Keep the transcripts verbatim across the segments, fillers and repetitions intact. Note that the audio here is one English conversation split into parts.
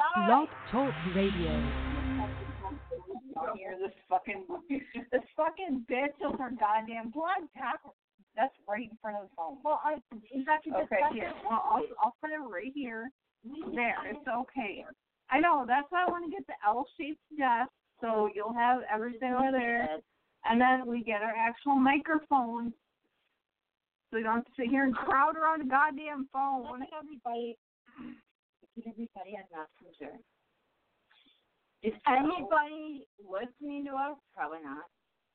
Blog Talk Radio. Here, this fucking this fucking bitch with her goddamn blood tackle. That's right in front of the phone. Well, I, is that your okay? Here, well, I'll I'll put it right here. There, it's okay. I know. That's why I want to get the L-shaped desk, so you'll have everything over there, and then we get our actual microphone, so you don't have to sit here and crowd around a goddamn phone. I think everybody, everybody has Messenger. Is anybody listening to us? Probably not.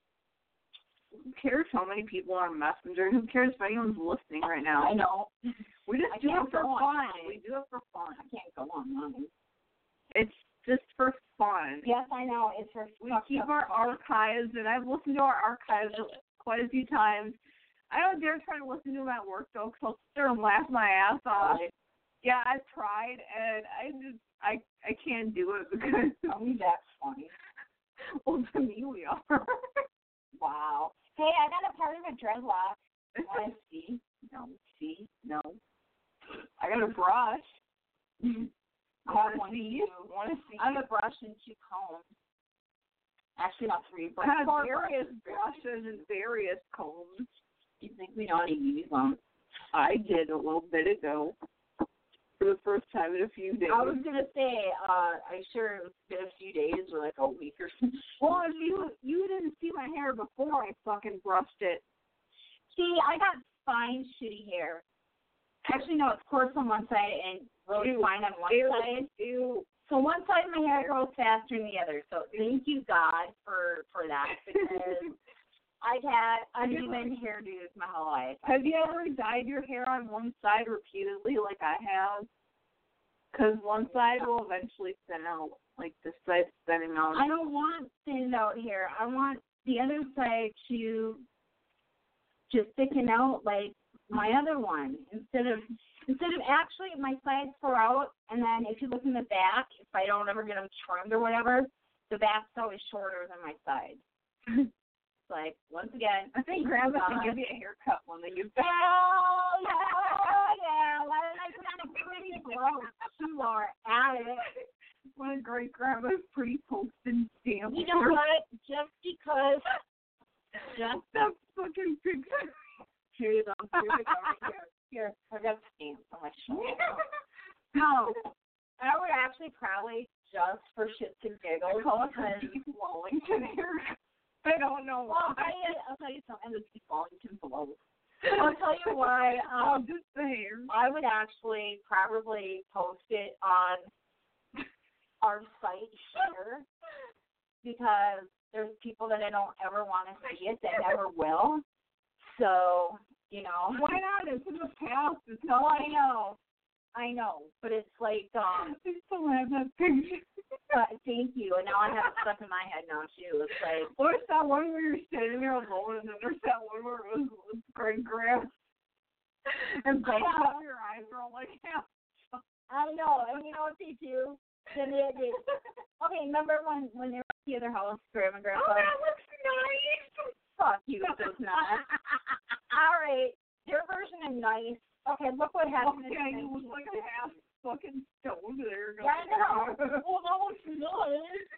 Who cares how many people are on Messenger? Who cares if anyone's listening right now? I know. We just I do can't it for go fun. on. We do it for fun. I can't go online. It's just for fun. Yes, I know. It's for We keep our archives, and I've listened to our archives quite a few times. I don't dare try to listen to them at work, though, because I'll sit there and laugh my ass off. Right. Yeah, I've tried, and I just, I, I can't do it because... Tell me that's funny. Well, to me, we are. Wow. Hey, I got a part of a dreadlock. Want to see? No, see? No. I got a brush. I Want to want see? to. Want to see? I have a brush and two combs. Actually, not three, but I have four various brushes. brushes and various combs. You think we know how to use them? I did a little bit ago. For the first time in a few days. I was gonna say, uh, I'm sure it's been a few days or like a week or something. Well, if you you didn't see my hair before I fucking brushed it. See, I got fine, shitty hair. Actually, no, it's coarse on one side and really Ew. fine on one Ew. side. Ew. So one side of my hair grows faster than the other. So thank you, God, for for that because I've had uneven hairdos my whole life. Have you ever dyed your hair on one side repeatedly like I have? Because one side will eventually thin out, like this side's thinning out. I don't want thinned out hair. I want the other side to just thicken out like my other one. Instead of instead of actually my sides grow out, and then if you look in the back, if I don't ever get them trimmed or whatever, the back's always shorter than my sides. Like, once again, I think Grandma can give you a haircut one that you've done. Oh, yeah, yeah. Why did I put on a pretty blouse? You are at it. One of great grandma's pretty posted stamp. You know what? Just because, just that fucking picture. here you go. Here you go. Right here. Here, I got a stamp on my shoulder. No. I would actually probably just for shits and giggles. Because Keith Wallington hair. I don't know Well, why. I, I'll tell you something. The Keith Wallington below. I'll tell you why. Oh, Um, just the hair. I would actually probably post it on our site here because there's people that I don't ever want to see it that never will. So, you know. Why not? It's in the past. It's No, not. I know. I know. But it's like, um, I still have that picture. uh, thank you. And now I have it stuck in my head now, too. It's like, What's that one where you're standing there alone, and then there's that one where it was, was great grand, and both of your eyes are all like, yeah. I know. And you know what they do? Then they, they okay, remember when, when they were at the other house, Grandma and Grandpa? Oh, that looks nice. Fuck you, it does not. All right. Their version of nice. Okay, look what happened. Okay, you look like a half fucking stone there. Yeah, I know. Well, that looks nice.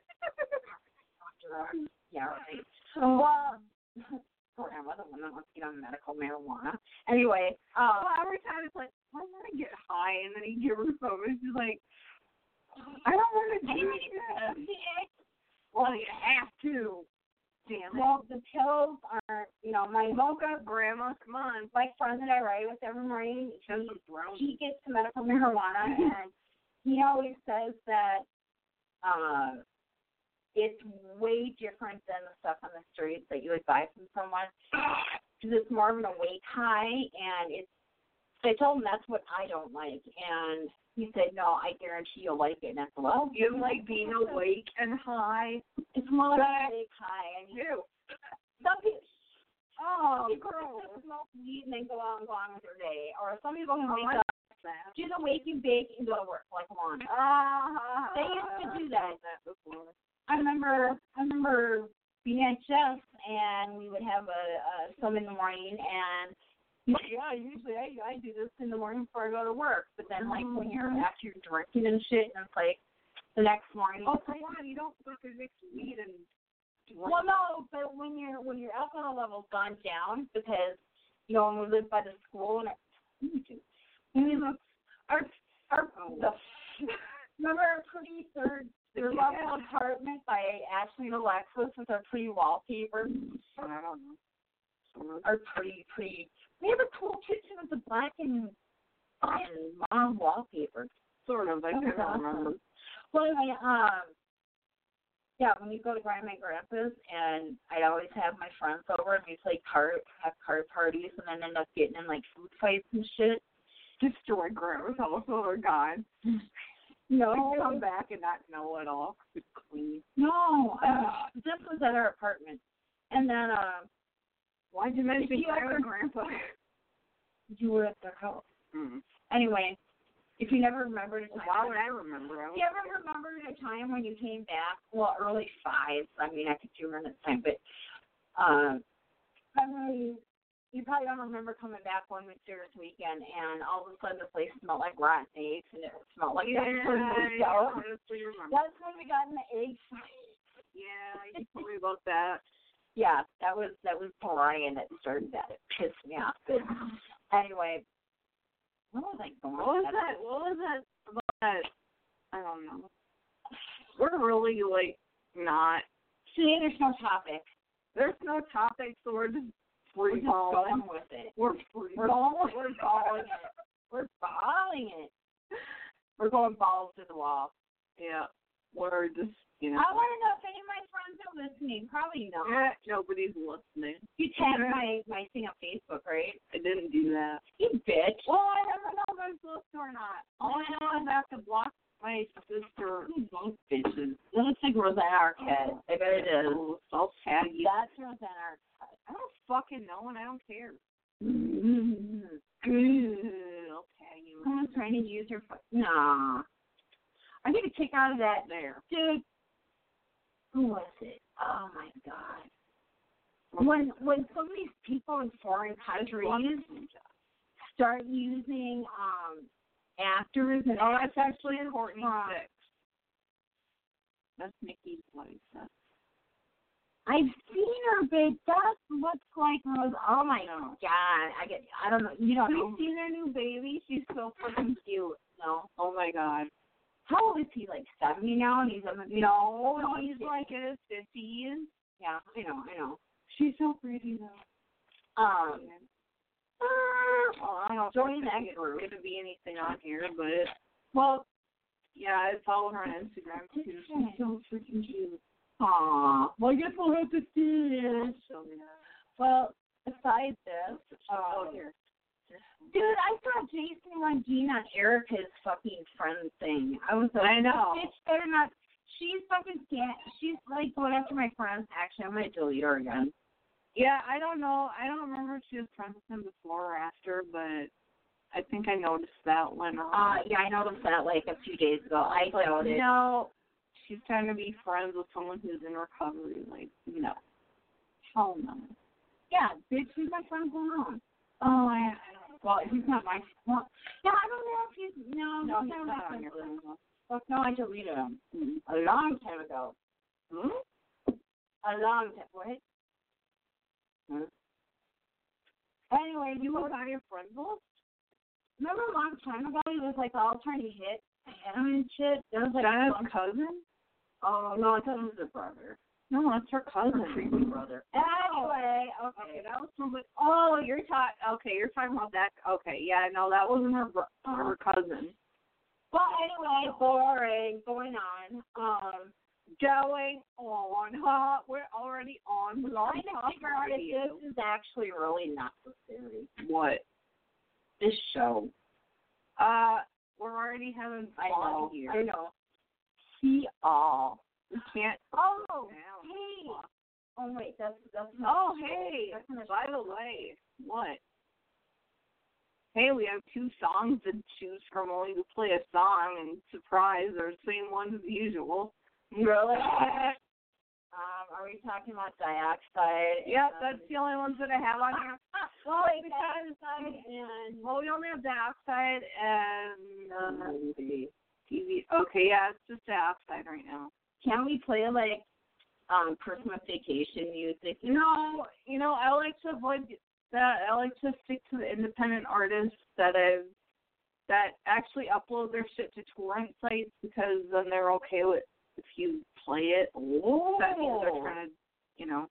Yeah, right. Well, Grandma, the one that wants to get on medical marijuana. Anyway, um, Well, every time it's like, I want to get high, and then he gives her some, and she's like, I don't want to do that. Well, you have to. Damn it. well, the pills are, you know, my Smoke up, Grandma. Come on. my friend that I ride with every morning, Send some brown. he gets to medical marijuana, and he always says that uh, it's way different than the stuff on the streets that you would buy from someone, because it's more of an awake high, and it's. So I told him that's what I don't like, and he said, "No, I guarantee you'll like it." And I said, "Well, You like being awake and high. it's more like an awake high." And he, Ew. some people. Oh, Some people girl. just smoke weed and then go out and go on with their day. Or some people can Oh, wake I up, that. do the wake and bake, and go to work. Like, come on. Ah. They used to do that. that before. I remember, I remember being at Jeff's, and we would have a, a some in the morning, and yeah, usually I I do this in the morning before I go to work. But then, like, when you're after you're drinking and shit, and it's like the next morning. Oh, come on, you don't fucking mix weed and drink. Well, no, but when your when your alcohol level's gone down, because you know when we lived by the school and I mean, look, our our the, remember our pretty third third level apartment by Ashley and Alexis with our pretty wallpaper. I don't know. Our pretty pretty. We have a cool kitchen with the black and and mom wallpaper. Sort of. I can't awesome. remember. Well, anyway, um, yeah, when we go to Grandma and Grandpa's, and I'd always have my friends over, and we'd play card, have card parties, and then end up getting in like food fights and shit. Destroy Grandma's house or God. No, I'd come back and not know it all. It's clean. No, uh, this was at our apartment, and then uh, why'd you mention you Grandma ever, and Grandpa? You were at their house. Mm. Anyway. If you never remembered a time. Why would I remember? I you ever remembered a time when you came back? Well, early fives. I mean, I could do run at the time, but um, memories. You probably don't remember coming back one serious weekend, and all of a sudden the place smelled like rotten eggs, and it smelled like yeah, that. I honestly remember. That's when we got in the egg fight. Yeah, you told me about that. Yeah, that was that was Brian that started that. It pissed me off. But anyway. What was I going? What was that? What was that about that? I don't know. We're really like not. See, there's no topic. There's no topic, so we're just free we're just balling. going with it. We're free we're, balling. We're balling it. We're balling it. We're going balls to the wall. Yeah. We're just, you know. I want to know if any of my friends are listening. Probably not. Yeah, nobody's listening. You tagged my, my thing on Facebook, right? I didn't do that. You bitch. Well, I never know if I'm supposed to or not. All I know is I have to block my sister. Both bitches. It looks like Rosanna Arquette. I bet it is. I'll tag you. That's Rosanna Arquette. I don't fucking know, and I don't care. Mm-hmm. I'll tag you. Someone's trying to use her. Fu- nah. I need to kick out of that. There. Dude. Who was it? Oh, my God. When when some of these people in foreign countries start using um actors and oh, that's actually Courtney uh, Six. That's Nikki's wife. That's... I've seen her, but that looks like Rose. Oh my no. God! I get. I don't know. You don't Have know. you seen their new baby? She's so fucking cute. No. Oh my God. How old is he? Like seventy now, and he's a no, no, he's like in his fifties. Yeah, I know, I know. She's so pretty though. Um. Uh, well, I don't join think that it's group. going to be anything on here, but Well, yeah, I follow her on Instagram too. She's so freaking cute. Aw. Well, I guess we'll have to see it. So yeah. Well, besides this, oh um, here. dude, I saw Jason Lundin on Erica's fucking friend thing. I was like, I know. Bitch better not. She's fucking scat. She's like going after my friends. Actually, I'm gonna delete her again. Yeah, I don't know. I don't remember if she was friends with him before or after, but I think I noticed that when. Uh, Uh, yeah, I noticed that like a few days ago. I like, noticed. no, she's trying to be friends with someone who's in recovery. Like, no. Hell no. Yeah, bitch, he's my friend going on. Oh, I. Well, he's not my. Well, yeah, I don't know if he's. No, No, he's he's not not my on friend. your friend list. Fuck no, I deleted him Mm-hmm. a long time ago. Hmm? A long time. What? Hmm? Anyway, You you was on your friend list? remember a long time ago he was like all trying to hit him and shit? There was like Dinah's some- cousin? Oh no, I thought it was her brother. No, that's her cousin. Her creepy brother. Anyway, okay. Okay, that was somebody. Oh, you're talking. Okay, you're talking about that. Okay, yeah, no, that wasn't her. Bro- Uh-huh. her cousin. Well, anyway, boring. Going on. Um, Going on, huh? We're already on. We're trying on to top figure out if radio. this is actually really necessary. What? This show. Uh, we're already having I fun know. here. I know. See all. We can't. Oh, Now. hey. Oh wait, that's that's. Oh, hey. That's not- By the way, what? Hey, we have two songs to choose from. Only to play a song and surprise, they're the same ones as usual. Really? Um, are we talking about dioxide? Yep, and- that's the only ones that I have on here. Well, wait, Because, dioxide and well, we only have dioxide and uh, movie. T V. Okay, yeah, it's just outside right now. Can't we play like um Christmas vacation music? You know, you know, I like to avoid that. I like to stick to the independent artists that I've that actually upload their shit to torrent sites because then they're okay with if you play it. Oh. That means they're trying to, you know.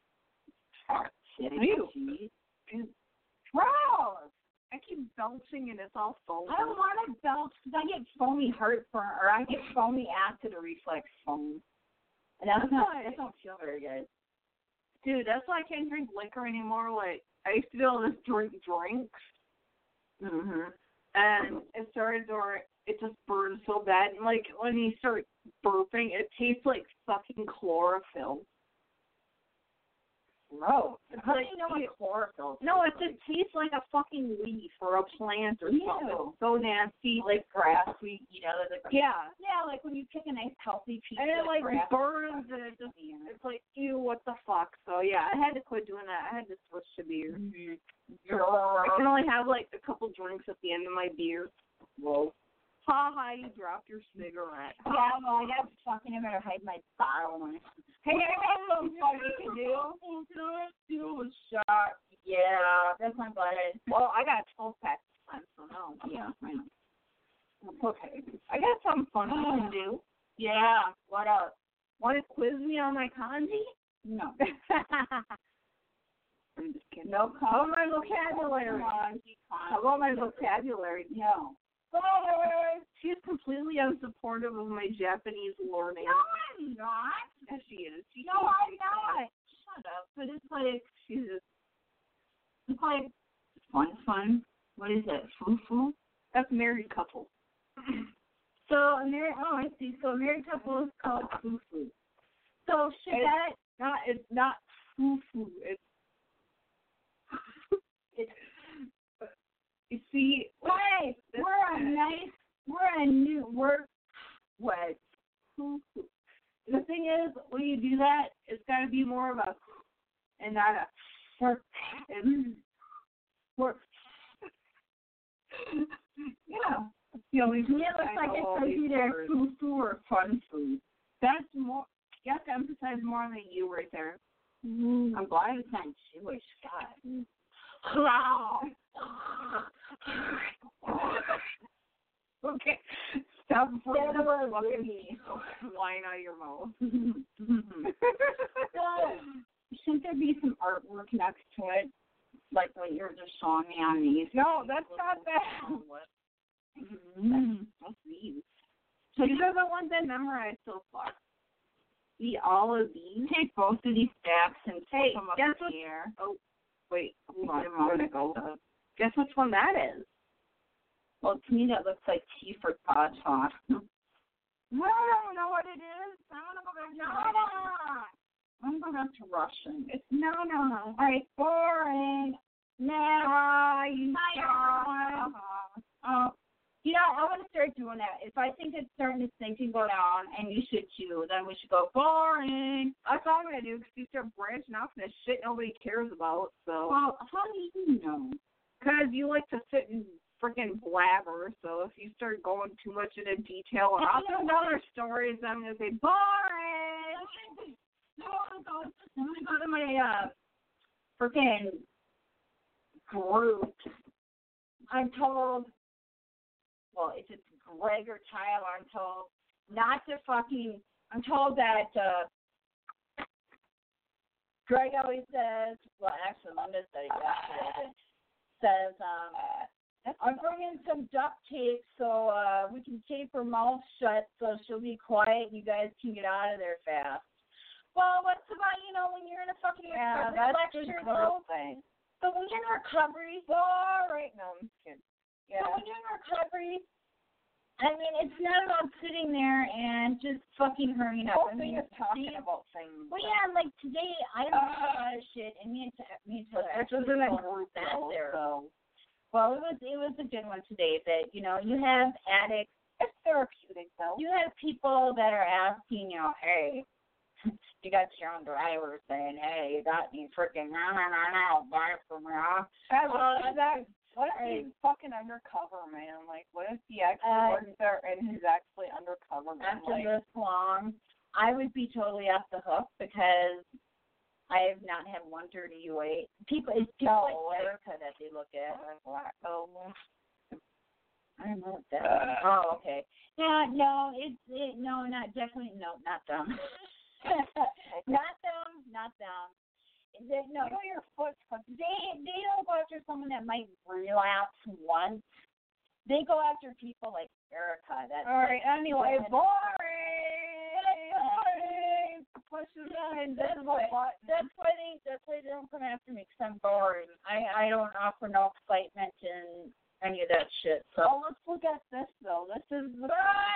You. Gross. I keep belching and it's all foamy. I don't want to belch because I get foamy heartburn or I get foamy acid reflex foam. And that's not, that don't feel very good. Dude, that's why I can't drink liquor anymore. Like, I used to be able to just drink drinks. Mhm. And it started to, it just burns so bad. And, like, when you start burping, it tastes like fucking chlorophyll. Gross. How Like, do you know what chlorophyll? No, it just tastes like a fucking leaf or a plant or Ew. something. So nasty. Like grass we eat out of the grass. Yeah. Yeah, like when you pick a nice healthy piece And it, of like, grass. burns and it just, it's like, ew, what the fuck? So, yeah, I had to quit doing that. I had to switch to beer. Mm-hmm. I can only have, like, a couple drinks at the end of my beer. Whoa. Ha ha, you dropped your cigarette. Yeah, well, I got fucking, I better hide my bottle. Hey, I got something funny to do. Can I do a shot? Yeah, that's my buddy. Well, I got twelve packs of time, so no. Yeah, I know. Okay. I got something fun to do. Yeah, what up? Want to quiz me on my kanji? No. I'm just kidding. No, How about my vocabulary? How about my vocabulary? No. She's completely unsupportive of my Japanese learning. No, I'm not. Yes, she is. She No, I'm not. Shut up. But it's like, She's just, it's like, fun, fun. What is it? Foo-foo? that's married couple. So, a married, oh, I see. So, a married couple is called foo-foo. So, should It's that, not, it's not foo-foo. It's, it's, you see, hey, this- we're a nice, we're a new, we're, what? foo-foo. The thing is, when you do that, it's got to be more of a, and not a, work. It's work. Yeah. You know, It looks like it's either foo-foo or fun food. That's more, you have to emphasize more on the you right there. Mm, I'm glad it's not Jewish. God. Okay. Stop before That you was fucking really- wine out of your mouth. So, shouldn't there be some artwork next to it? Like what you're just showing me on these? No, that's not that. Mm-hmm. What's these? These are the ones I memorized so far. See all of these? Take both of these stacks and Hey, put them up guess in what- the air. Oh, wait. Hold on. Put 'em Where'd on. it go? Guess which one that is? Well, to me that looks like tea for hot sauce. I don't know what it is. I want to go back to Russian. I'm going back to Russian. It's no, no, no. All right, boring. Now you Hi, Oh, you know, I want to start doing that. If I think it's starting to sink and go down, and you should too, then we should go boring. That's all I'm gonna do because you start branching off into shit nobody cares about. So, Well, how do you know? because you like to sit and freaking blabber. So if you start going too much into detail and I'll tell other stories, I'm gonna say boring. No, I'm going I'm gonna go to my uh freaking group. I'm told, well, if it's Greg or Tyler, I'm told not to fucking. I'm told that uh, Greg always says. Well, actually, Linda said it yesterday. Says um, I'm bringing some duct tape so uh, we can tape her mouth shut so she'll be quiet and you guys can get out of there fast. Well, what's about, you know, when you're in a fucking Yeah, recovery that's lecture, just though? the thing. So when you're in recovery, all right, no, I'm just kidding. Yeah. So when you're in recovery, I mean, it's not about sitting there and just fucking hurrying up. I mean, You're talking see- about things. well, yeah, like today, I don't know a lot of shit, and me and T- me and Taylor This was actually in a spoke group that though, there. so Well, it was it was a good one today. That you know, you have addicts. it's therapeutic though. You have people that are asking, you know, hey, you got your own driver saying, hey, you got me freaking no, no, no, no, buy it from me, huh? That, Well, that What if Right. he's fucking undercover, man? Like, what if he actually Um, works there and he's actually undercover? Man? After Like, this long, I would be totally off the hook because I have not had one dirty U eight. People, it's people No, like like- Erica that they look at. oh, I don't know what that is. Oh, okay. Yeah, no, it's it, no, not definitely no, not them. Not them, not them. They, no, you know your foot's fucking. they they don't go after someone that might relapse once. They go after people like Erica. That's All right. Anyway, That's boring. Push it in. This That's is why, a button. that's why they that's why they don't come after me because I'm boring. I I don't offer no excitement and any of that shit. So Oh, let's look at this though. This is the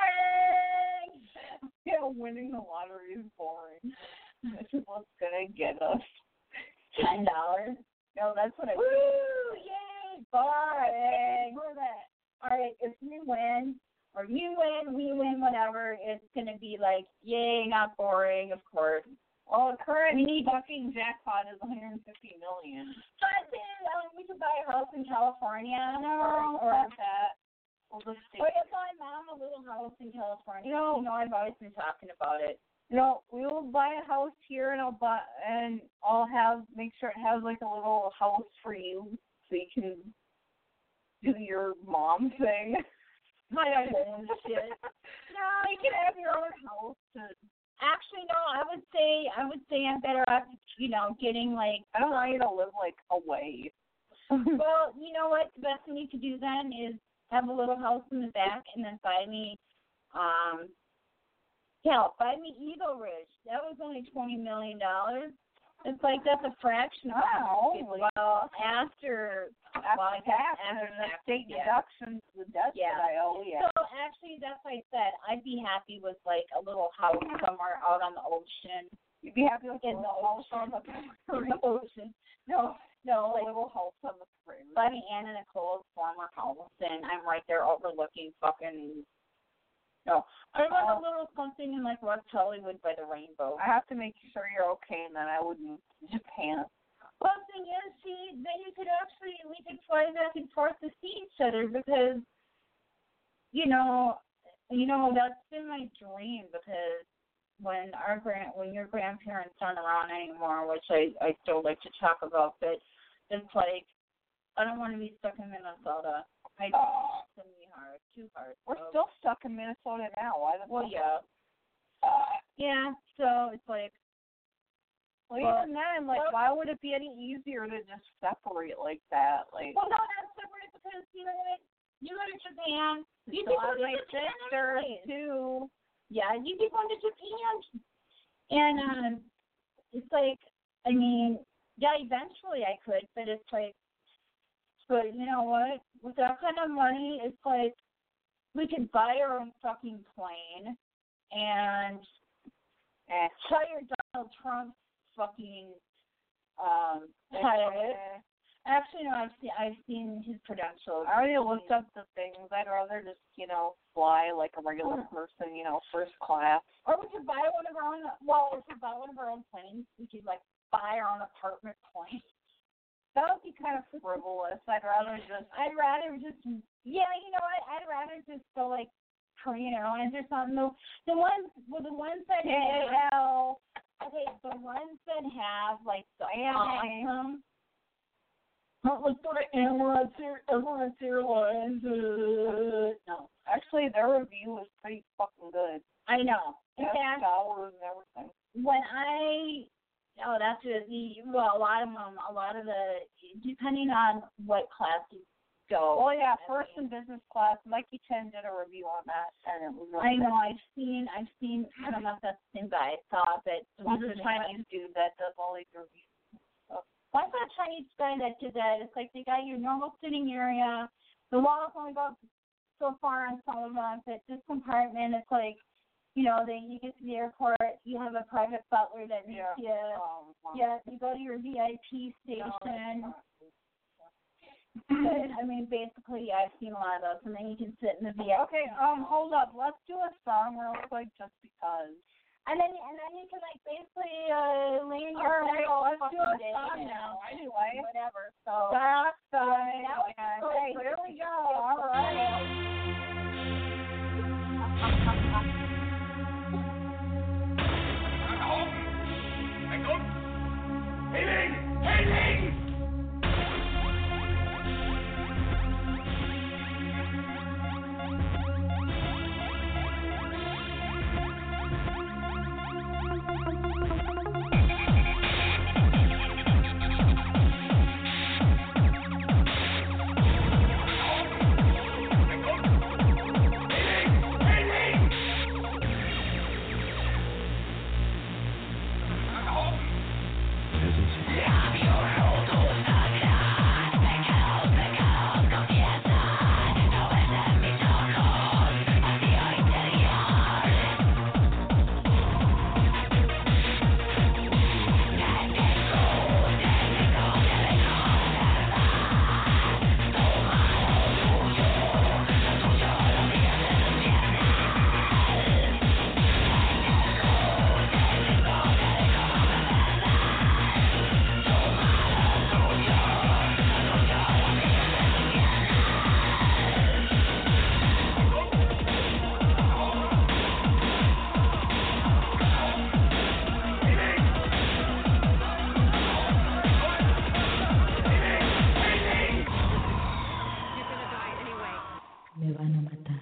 boring. yeah, winning the lottery is boring. This is what's gonna get us. Ten dollars. No, that's what I. Woo! Yay! Boring. For that. All right, if we win or you win, we win, whatever, it's gonna be like, yay, not boring, of course. Well, the current We need- fucking jackpot is one hundred fifty million. But then um, we could buy a house in California. No, or, or not that. We'll just stay. or if my mom a little house in California. You know- you know, I've always been talking about it. You know, we will buy a house here, and I'll buy, and I'll have make sure it has like a little house for you, so you can do your mom thing. My own shit. No, you can have your own house. To, Actually, no, I would say I would say I'm better off, you know, getting like. I don't want you to live like away. Well, you know what? The best thing you could do then is have a little house in the back, and then buy me, um, hell, buy me Eagle Ridge. That was only twenty million dollars. It's like that's a fraction of Wow. it. Well, after After well, I guess tax after and the tax, state yeah. deductions, the debt Yeah. that I owe, yeah. So actually, that's what I said. I'd be happy with like a little house somewhere out on the ocean. You'd be happy with In a the little house on ocean. the In the ocean. No, a no, like little house on the prairie. buy me Anna Nicole's former house, and I'm right there overlooking fucking. No, I want a little something in like West Hollywood by the rainbow. I have to make sure you're okay, and then I would move to Japan. Well, the thing is, see, then you could actually we could fly back and forth to see each other because, you know, you know that's been my dream because when our grand when your grandparents aren't around anymore, which I I still like to talk about, but it's like I don't want to be stuck in Minnesota. I Oh, it's gonna be hard, too hard. we're so- still stuck in Minnesota now. Why the well, fuck? yeah, Uh, yeah. So it's like. well, Well, even then, like, well- why would it be any easier to just separate like that? Like, Well, no, that's separate because you know what? You go to Japan. You still can have go my to Japan sister anyways. too. Yeah, you can go to Japan. And um, it's like, I mean, yeah, eventually I could, but it's like, but you know what? With that kind of money, it's like we could buy our own fucking plane and Eh. hire Donald Trump fucking um pilot. Eh. Actually, no, I've seen I've seen his credentials. I already looked up the things. I'd rather just, you know, fly like a regular Oh. person, you know, first class. Or we could buy one of our own. Well, we could buy one of our own planes. We could like buy our own apartment plane. That would be kind of frivolous. I'd rather just. I'd rather just, yeah, you know what? I'd rather just go like Korean Airlines or something. The, the ones, well, the ones that have, Hell. okay, the ones that have like the Yeah. awesome. Let's go to Emirates, Air- Emirates Airlines. Uh, no, Actually, their review was pretty fucking good. I know. Ten Yeah. dollars and everything. When I, oh, that's it. The well, a lot of them, a lot of the, depending on what class you go. Oh yeah, first and business class. Mikey Chen did a review on that, and it was. Really I know. I've seen. I've seen. I don't know if that's the same guy I saw, but He's a Chinese dude that does all these reviews. Why is that Chinese guy that did that? It's like they got your normal sitting area. The walls only go so far on some of them, but this compartment, it's like, you know, then you get to the airport, you have a private butler that meets Yeah. you. Um, wow. Yeah, you go to your V I P station. I mean, basically, I've seen a lot of those, and then you can sit in the V I P. Okay, um, hold up. Let's do a song real quick, just because. And then and then you can like basically uh, lay in your All right, bed all let's do a day, song you now. know, Anyway. whatever. So Backside. That was Yeah, great. Here we go. All right. Hailing! Hailing! Me van a matar.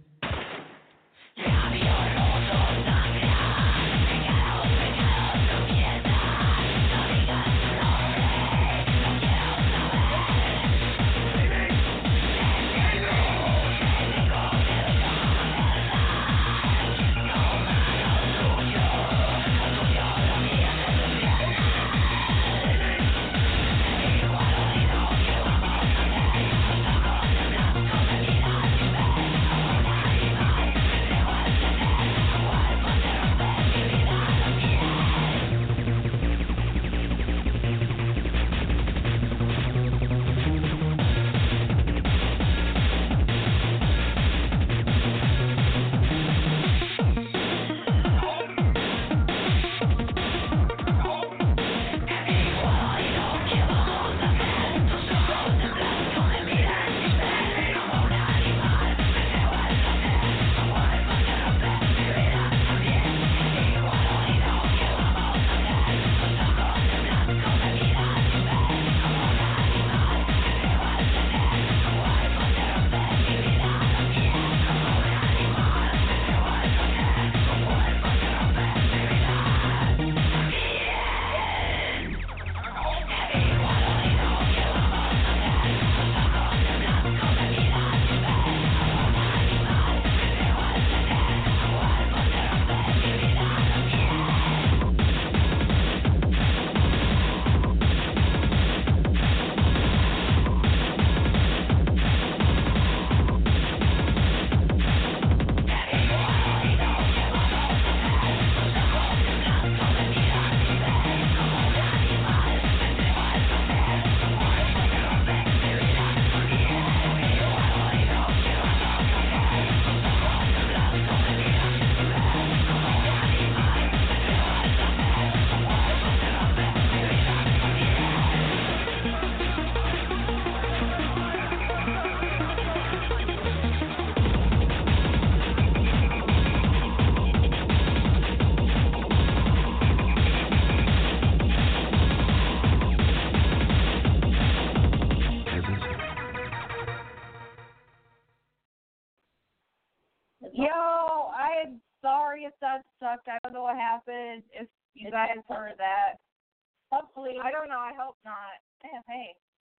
Yo, I'm sorry if that sucked. I don't know what happened. If you guys heard that. hopefully I don't know. I hope not. Damn, hey.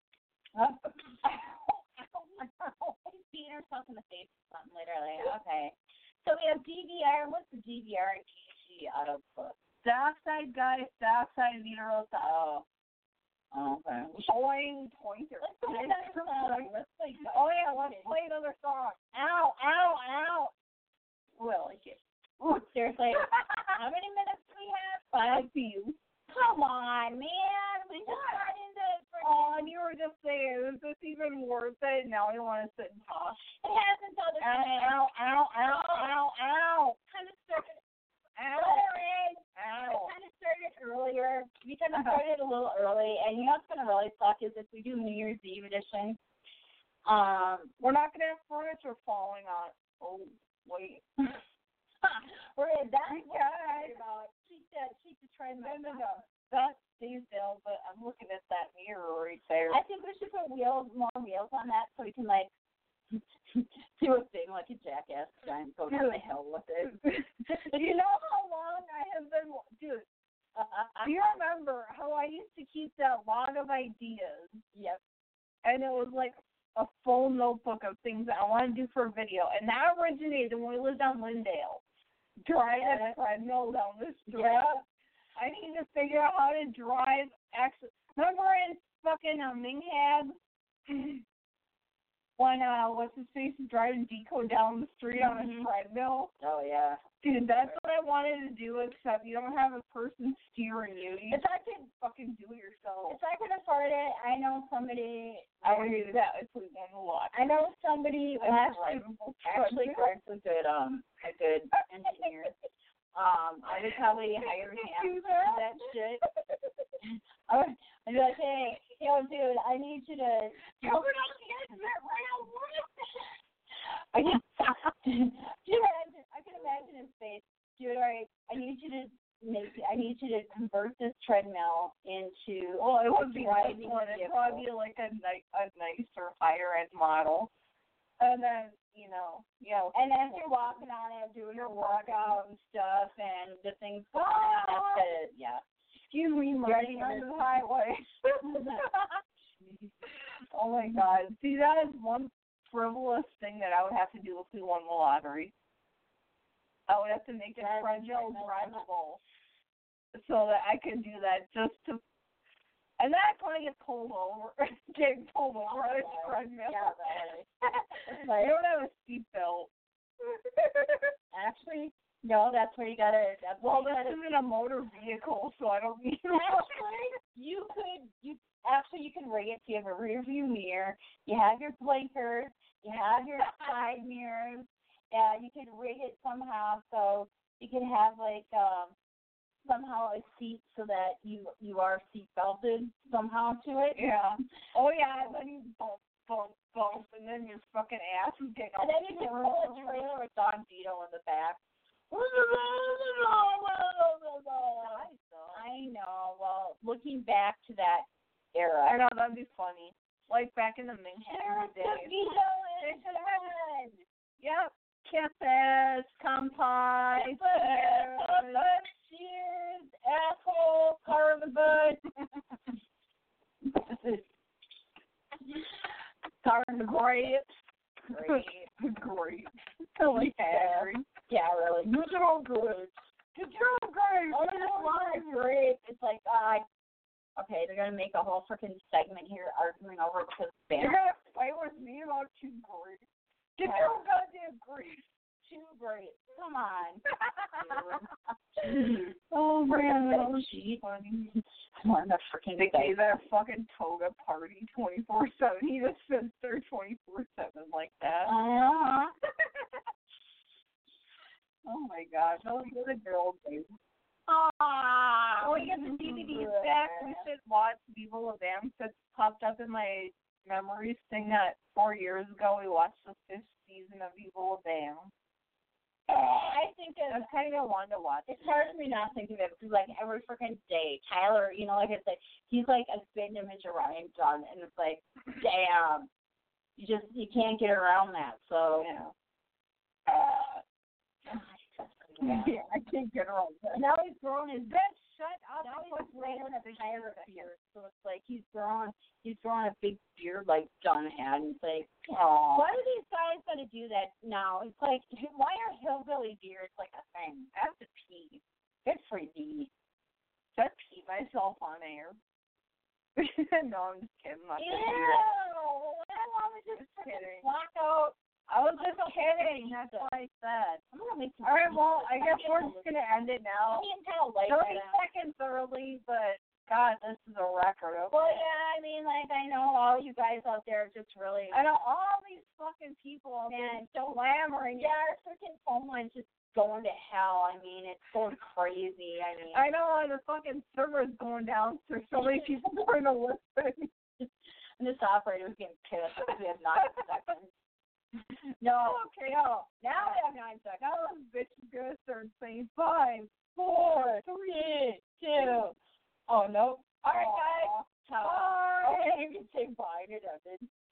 She's beating herself in the face or something literally. Okay. So we have D V R. What's the D V R and T G output? Dioxide guy, dioxide minerals. Oh. Oh, okay. Boing, pointer. Let's play another song. Let's play. Oh, yeah, let's play another song. Ow, ow, ow. Will, Ooh, seriously. How many minutes do we have? Five. few. Come on, man. We just got into Oh, and you were just saying, is this even worth it? Now you want to sit and talk. It has until the Ow, ow, ow, ow, ow, ow. kind of started. Ow. we're we kind of started a little early, and you know what's gonna really suck is if we do New Year's Eve edition. Um, We're not gonna have furniture falling on. Oh wait. we're that's what Yeah. I'm worried about. Cheap that cheap to try No, no, no. That stays still, but I'm looking at that mirror right there. I think we should put wheels, more wheels on that, so we can like do a thing like a jackass and go to the hell with it. Do you know how long I have been, dude? Do you remember how I used to keep that log of ideas? Yep. And it was like a full notebook of things that I want to do for a video. And that originated when we lived on Lindale. Driving a treadmill down the street. Yeah. I need to figure out how to drive. Actually, remember in fucking uh, Minghab when uh, what's his face was driving Deco down the street on a Mhm. treadmill? Oh yeah. Dude, that's what I wanted to do, except you don't have a person steering you. You If I could, fucking do it yourself. if I could afford it, I know somebody. I would do that if we won the lot. I know somebody who actually actually Drivable Greg's a good um a good engineer. Um, I would probably hire him to do that shit. I would, I'd be like, hey, yo, dude, I need you to. I can, dude, I can imagine his face. Dude, all right, I need you to make. I need you to convert this treadmill into. Well, it would be like driving one. It'd vehicle. probably be like a, ni- a nicer, higher end model. And then, you know, you know. And as you're walking on it, doing your workout and stuff, and the thing's going on, that's it. Yeah. Excuse me, Ready running on for- the highway. Oh my God! See, that is one frivolous thing that I would have to do if we won the lottery. I would have to make it treadmill drivable, so that I can do that just to. And then I want to get pulled over, get pulled over on a treadmill. Yeah, right. I don't have a seatbelt. Actually, no, that's where you gotta. That's Well, where this you isn't a motor vehicle, so I don't need. gotta, actually, you could. You actually you can rig it. So you have a rear view mirror. You have your blinkers. You have your side mirrors. Yeah, you can rig it somehow so you can have like um somehow a seat so that you you are seat belted somehow to it. Yeah. Oh yeah. Then you bump, bump, bump, and then your fucking ass is getting. And then you can pull a trailer with Don Vito in the back. I know. Well, looking back to that era. I know that'd be funny. Like back in the Mingham days. Vito is dead. Yep. Kisses, compi, Cheers, asshole, car in the butt. car in the grapes. Great. Great. Like Yeah. Yeah, really. Use it on grapes. Get your own grapes. Oh, this one is great. It's like, uh, okay, they're gonna make a whole freaking segment here arguing over because You're band. gonna fight with me about two grapes. Get your own goddamn grapes. Too great. Come on. Oh man, that was Cheat. funny. I want to freaking They say gave that fucking toga party twenty-four seven. He just sits there twenty-four seven like that. Uh-huh. Oh my gosh, those were the girls' days. Ah. Oh, we get the D V Ds back. We should watch Viva La Bam. It's popped up in my memories thing that four years ago we watched the fifth season of Viva La Bam. I think I that kind of wanted to watch it. it's hard for me not to think of it because, like, every freaking day, Tyler, you know, like I said, he's like a spitting image of Ryan Dunn, and it's like, damn, you just you can't get around that. So, Yeah. uh, Yeah, I can't get around that. now he's growing his Bitch, shut up. now and he's put growing a this pirate shit beard, so it's like he's growing he's growing a big beard like Dunn had, and it's like, Aw. why do these guys got to do that now? It's like, why are hillbilly beards like a thing? I have to pee. Good for you. Should I pee myself on air? No, I'm just kidding. I'm not Ew! gonna do that. I want to just Just kidding. block out. I was just kidding. That's what I said. I'm gonna make some. All right, well, I guess we're just gonna end it now. I'm getting kind of light. thirty right now. seconds early, but God, this is a record. Okay? Well, yeah, I mean, like, I know all you guys out there just really. I know all these fucking people out Man, there clamoring. Yeah, our freaking phone line's just going to hell. I mean, it's going crazy. I mean, I know the fucking server's going down. There's so many people trying to listen. and this operator was getting pissed because we have nine seconds. No, Okay. no, now we have nine seconds. Now this bitch is gonna start saying five, four, three, two. Oh, no. All right, Aw. guys. Bye. Okay, you can say bye. It ended.